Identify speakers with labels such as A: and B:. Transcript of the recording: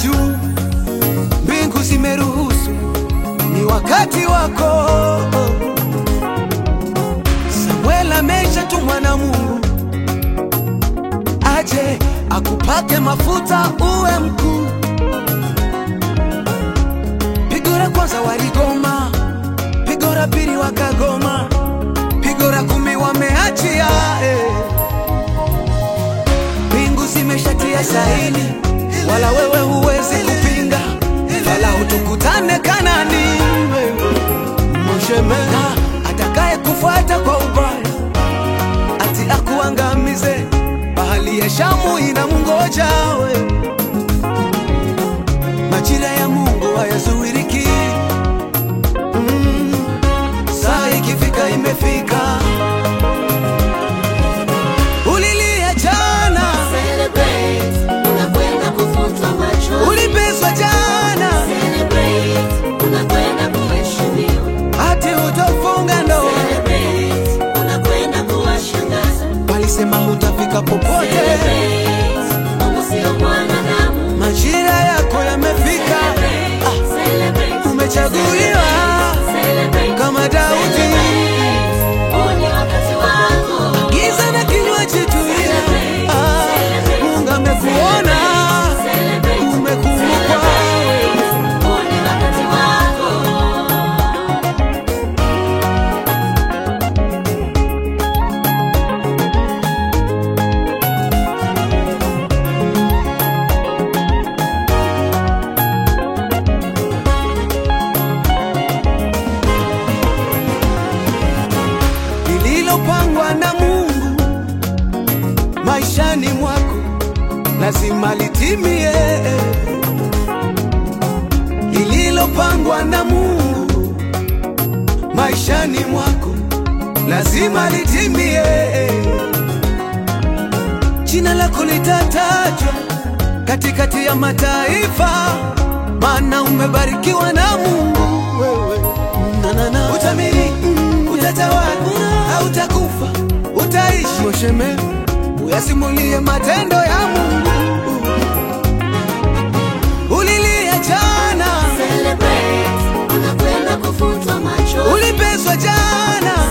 A: juu, mbingu zimeruhusu, ni wakati wako. Samuel ameshatumwa na Mungu aje akupake mafuta uwe mkuu. Pigo la kwanza waligoma, pigo la pili wakagoma, pigo la 10 wameachia. Mbingu zimeshatia saini, wala wewe huwezi kupinga, wala utukutane Kanani. Moshemena atakaye kufuata kwa ubaya ati akuangamize, bahali ya Shamu inamngoja wewe. Majira ya Mungu hayazuiriki, saa ikifika imefika. Ulilia jana,
B: celebrate, unakwenda kufutwa machozi.
A: ulipeswa jana,
B: Celebrate, unakwenda kuheshimiwa.
A: ati utafunga ndoa,
B: Celebrate, unakwenda kuwashangaza.
A: walisema hutafika popote.
B: Celebrate, Mungu sio mwanadamu.
A: Majira yako yamefika,
B: Celebrate,
A: umechaguliwa
B: celebrate,
A: kama Daudi.
B: huu ni wakati wako.
A: Giza na kinywaji tulia, Mungu amekuona, umekumbukwa.
B: Huu ni wakati wako.
A: Lililopangwa na Mungu maishani mwako lazima litimie. Lililopangwa na Mungu maishani mwako lazima litimie. Jina lako litatajwa katikati ya mataifa, maana umebarikiwa na Mungu wewe. Utamiliki, utatawala, hautakufa, utaishi. Mosheme, uyasimulie matendo ya Mungu. Ulilia jana,
B: Celebrate, unakwenda kufutwa machozi.
A: ulipeswa jana,